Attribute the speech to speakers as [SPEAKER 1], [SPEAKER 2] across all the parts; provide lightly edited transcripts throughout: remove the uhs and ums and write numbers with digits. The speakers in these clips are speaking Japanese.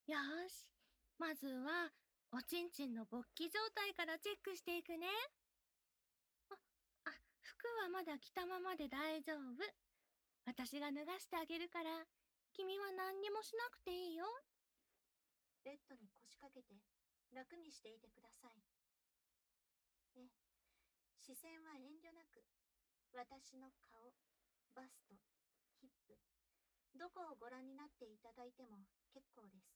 [SPEAKER 1] よーし。まずは、おちんちんの勃起状態からチェックしていくね。服はまだ着たままで大丈夫。私が脱がしてあげるから、君は何にもしなくていいよ。
[SPEAKER 2] ベッドに腰掛けて楽にしていてください。視線は遠慮なく、私の顔、バスト、ヒップ、どこをご覧になっていただいても結構です。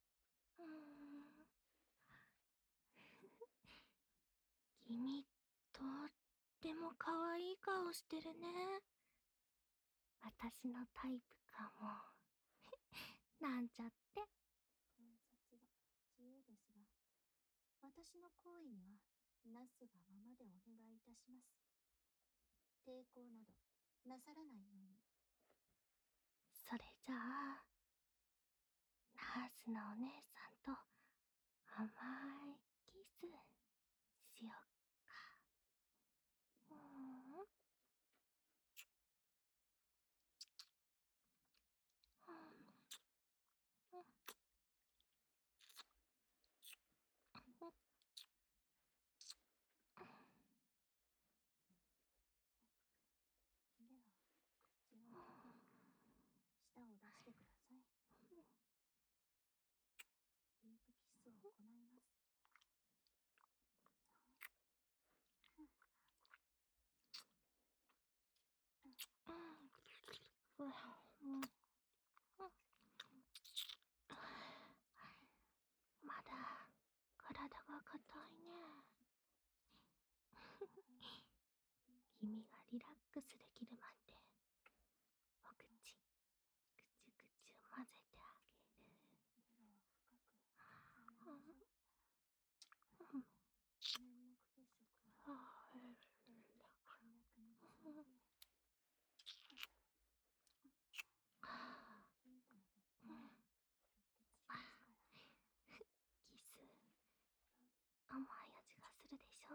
[SPEAKER 1] 君、とっても可愛い顔してるね。私のタイプかも。なんちゃって。
[SPEAKER 2] 観察は自由ですが、私の行為にはなすがままでお願いいたします。抵抗などなさらないように。
[SPEAKER 1] それじゃあ、ナースのお姉さんと甘いキスしよっか。
[SPEAKER 2] では、口を開けて、舌を出してください。ディープキスを行います。
[SPEAKER 1] まだ体が硬いね。君がリラックスできるまでお口ぐちゅぐちゅ混ぜてあげる。
[SPEAKER 2] ベロを深く舐めましょう。粘膜接触はこ脈について貧乏なと直結しますから。
[SPEAKER 1] キス甘い味がするでしょ。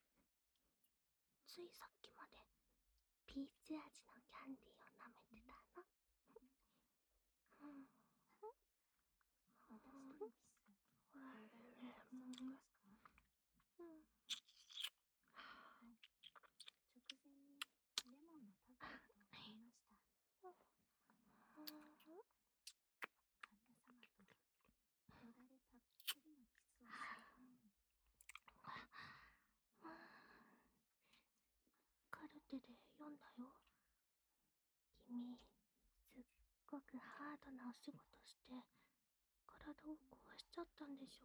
[SPEAKER 1] ついさっきまでピーチ味のキャンディーを舐めてたの。
[SPEAKER 2] 私とのキス、よだれが出そうですか？直前にレモンのタブレットを振りました。患者様とよだれたっぷりのキスをするために。
[SPEAKER 1] カルテで読んだよ。君、すっごくハードなお仕事して体を壊しちゃったんでしょ。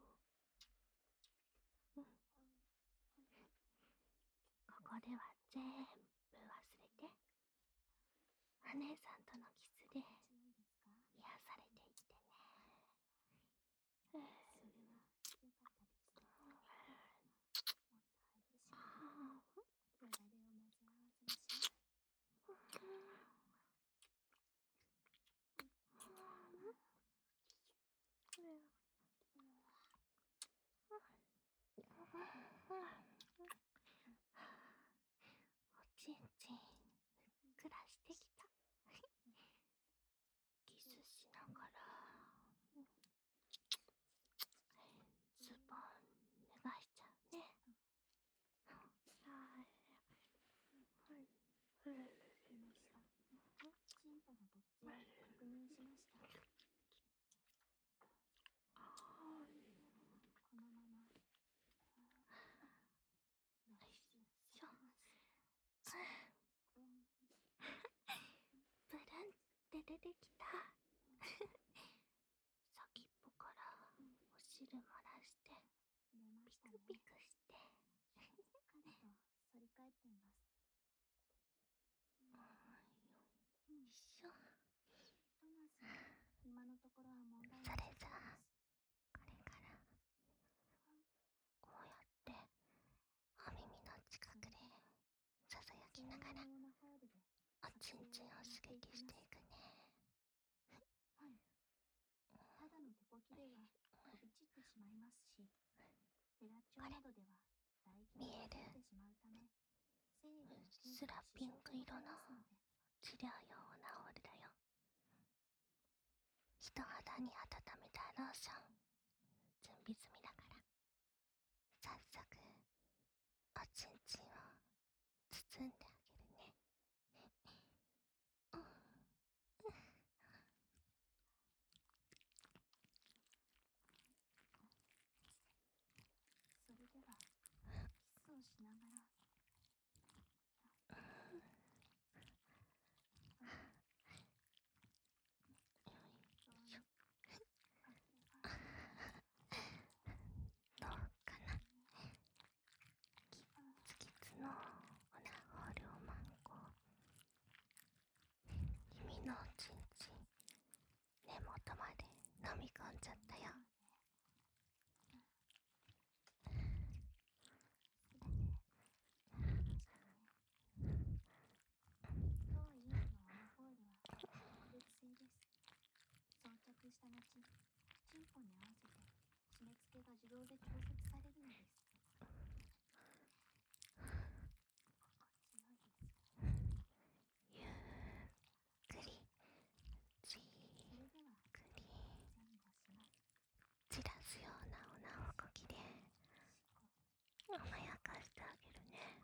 [SPEAKER 1] ここでは全部忘れて、お姉さんとのキスで癒されていってね。
[SPEAKER 2] それは良かったです。もっと激しくよだれを混ぜ合わせましょう。
[SPEAKER 1] おちんちんふっくらしてきた。キスしながらズボン脱がしちゃうね。
[SPEAKER 2] チンポの勃起を確認しました。このまま露出させます。
[SPEAKER 1] ブルンって出てきた。先っぽからお汁漏らしてピクピクして、
[SPEAKER 2] しっかりと反り返っています。
[SPEAKER 1] よいしょ。
[SPEAKER 2] ひとまず今のところは問題
[SPEAKER 1] そ
[SPEAKER 2] なさ
[SPEAKER 1] れじゃあ
[SPEAKER 2] そうです。
[SPEAKER 1] これからこうやってお耳の近くでささやきながらおちんちんを刺激していくね。
[SPEAKER 2] はい。ただの手こきでは飛び散ってしまいますし、フェラチオなどでは唾液が出てしまうため、精液の検
[SPEAKER 1] すらピンク色の
[SPEAKER 2] ますので、
[SPEAKER 1] 治療用ナオールだよ。人肌に温めたロー
[SPEAKER 2] が自動で調節されるのです。心地よいです。
[SPEAKER 1] ゆっくりじっ
[SPEAKER 2] それでは
[SPEAKER 1] くり
[SPEAKER 2] 前後します。
[SPEAKER 1] 散らすようなおな動きで甘やかしてあげるね。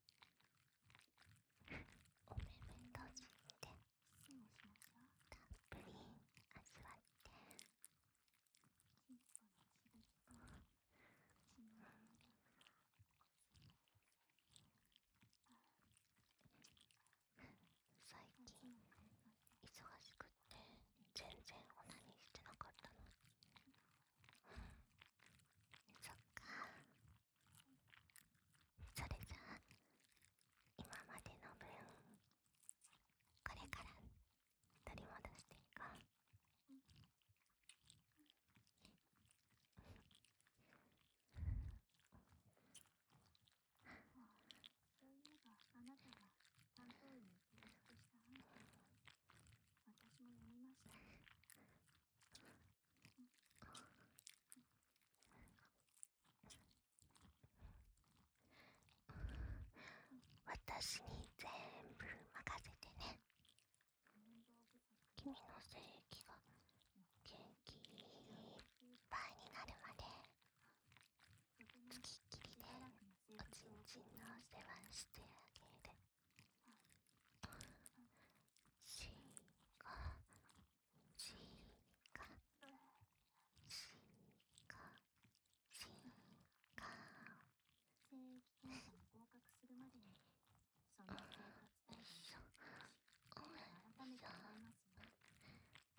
[SPEAKER 1] お目目閉じて
[SPEAKER 2] キスもしましょう。
[SPEAKER 1] たっぷり味わって。
[SPEAKER 2] チンポの刺激と口の柔らか
[SPEAKER 1] 最近
[SPEAKER 2] 夏の感覚
[SPEAKER 1] 忙しくって全然オナニーしてなかったの。そっか。それじゃあ今までの分これから取り戻していこう。
[SPEAKER 2] そういえばあなたが担当医に提出したアンケート、私も読みました。
[SPEAKER 1] 私に全部任せてね。
[SPEAKER 2] 運動不足、
[SPEAKER 1] 君の精液が元気いっぱいになるまで
[SPEAKER 2] とても
[SPEAKER 1] つきっきりで
[SPEAKER 2] しばらくの生
[SPEAKER 1] おちん
[SPEAKER 2] 活を送
[SPEAKER 1] ちんの
[SPEAKER 2] っていました。
[SPEAKER 1] 世話してあげる。しがしがしがしが
[SPEAKER 2] 精液検査に合格するまでにその生活態度をしっかりと改めてもらいますよ。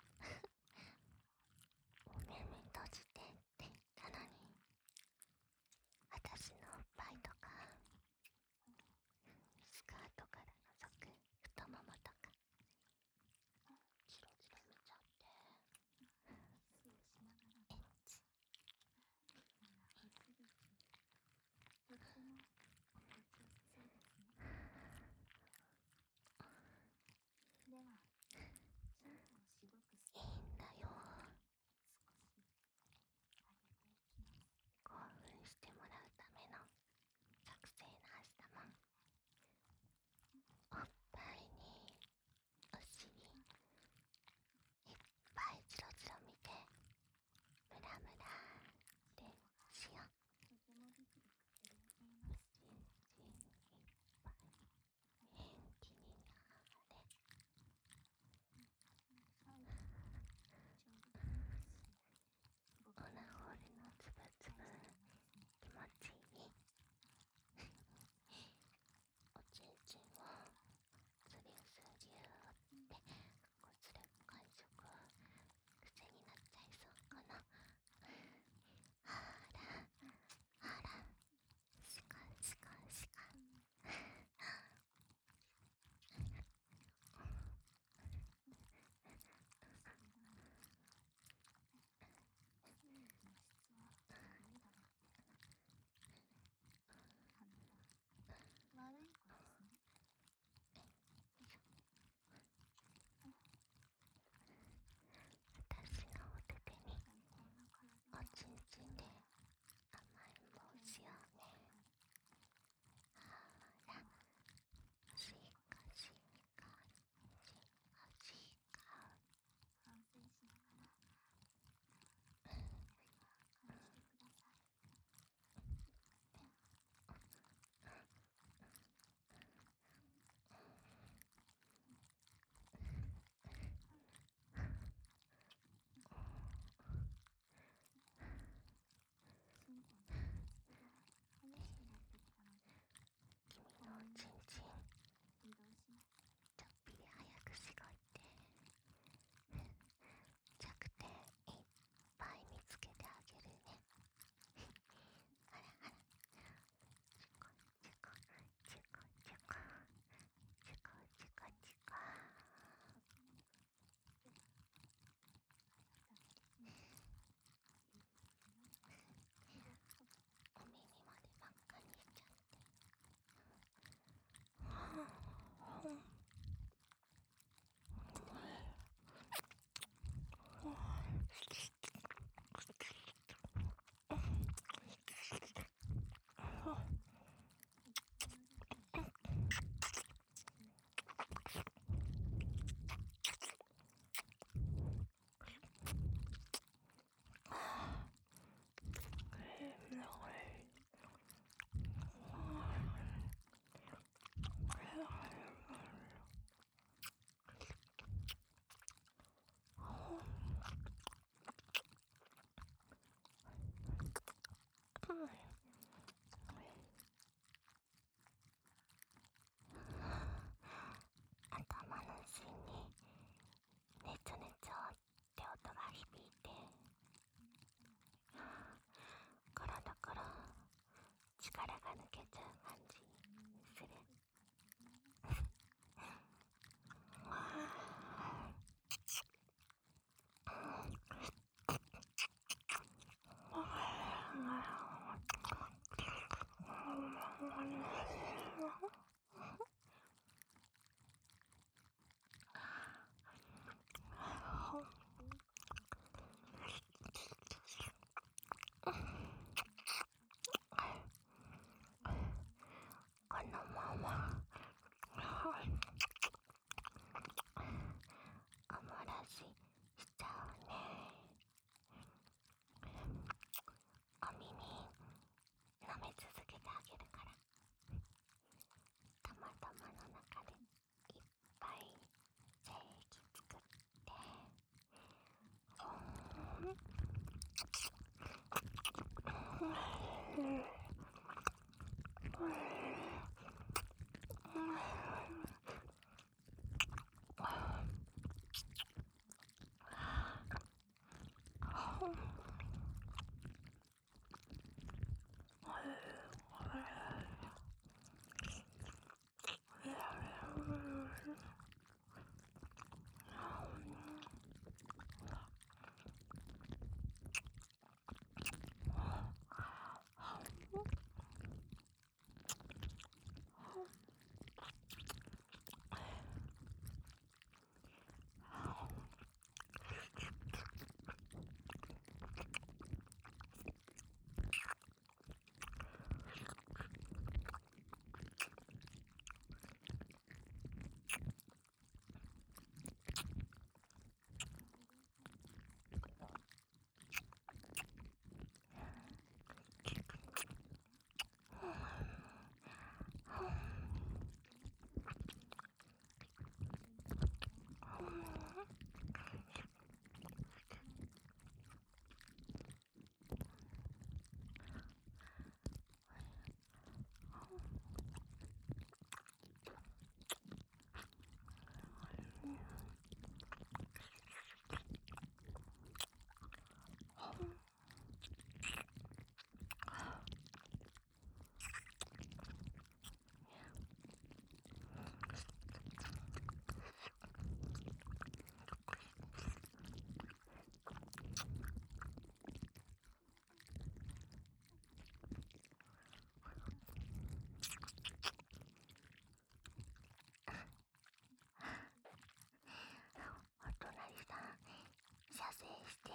[SPEAKER 1] 射精してる。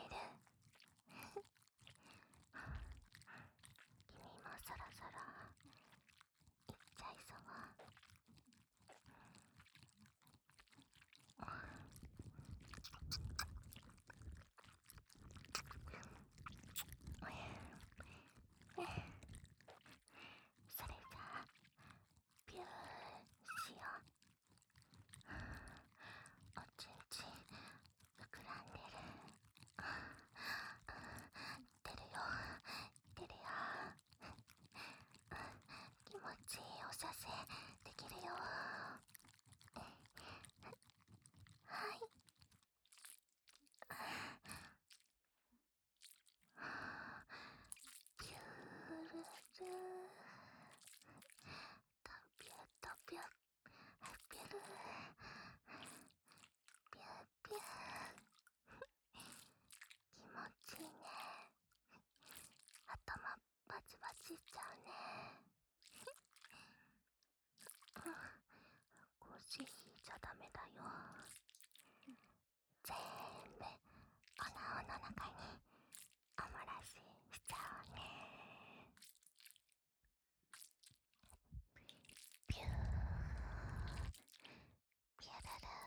[SPEAKER 1] 君もそろそろ行っちゃいそう。それじゃあビューしよう。おちんちん膨らんでる。出るよ出るよ。気持ちいいお射精できるよ。はい。ビュールルとビューとビュービュービュービュー気持ちいいね。頭バチバチしちゃうね。腰引いちゃダメだよ。全部おなおの中におもらししちゃうね。ピューピュルル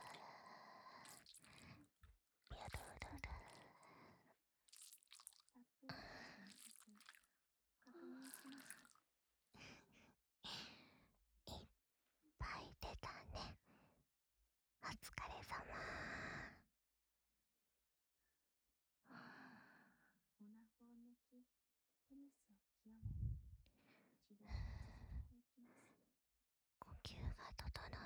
[SPEAKER 1] ピュルルル。
[SPEAKER 2] 確認しました。
[SPEAKER 1] いっぱい出たね。お疲れ様。
[SPEAKER 2] オナホを抜き、ペニスを清め、治療を続けていきます。
[SPEAKER 1] 呼吸が整